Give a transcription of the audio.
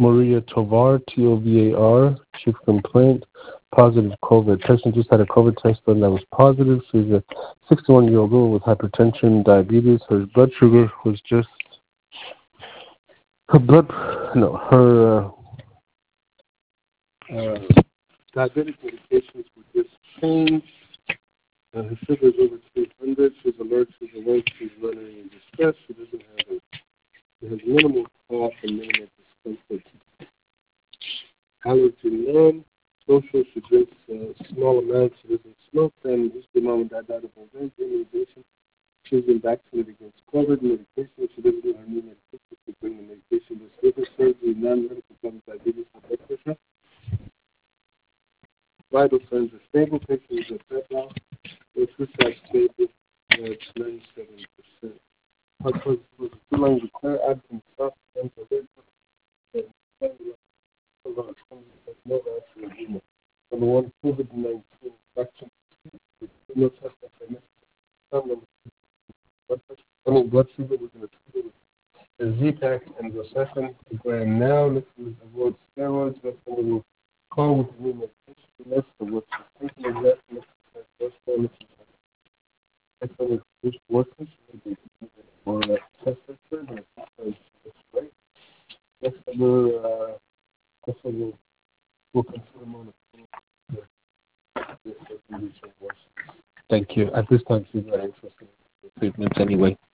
Maria Tovar, Tovar, chief complaint, positive COVID. Person just had a COVID test and that was positive. She's a 61-year-old girl with hypertension, diabetes. Her blood sugar was just, her diabetic medications were just changed. Her sugar is over 300. She's alert, she's awake, she's running in distress. She doesn't have she has minimal cough and minimal discomfort. Allergy none. Social, she drinks small amounts. She doesn't smoke. And just the mom and dad died of old age. Immunization. She's been vaccinated against COVID. Medication. She doesn't do her new medication to bring the medication. This liver surgery, non-medical problems, diabetes, and blood pressure. Vital signs are stable. Patient is at bed now. The suicide stable at 97%. Heart was two lungs are clear, abdomen soft, and the red. No actual edema. Number one, COVID-19 vaccine. No test blood sugar was in a Z-Pack and Rocephin. A gram now. Let's avoid steroids. Let's call with the new medication. Let's what's the thinking of that. Let's reduce workers or test surgery. That's right. Next we'll consider more. Thank you. At this time, she's not interested in treatments anyway.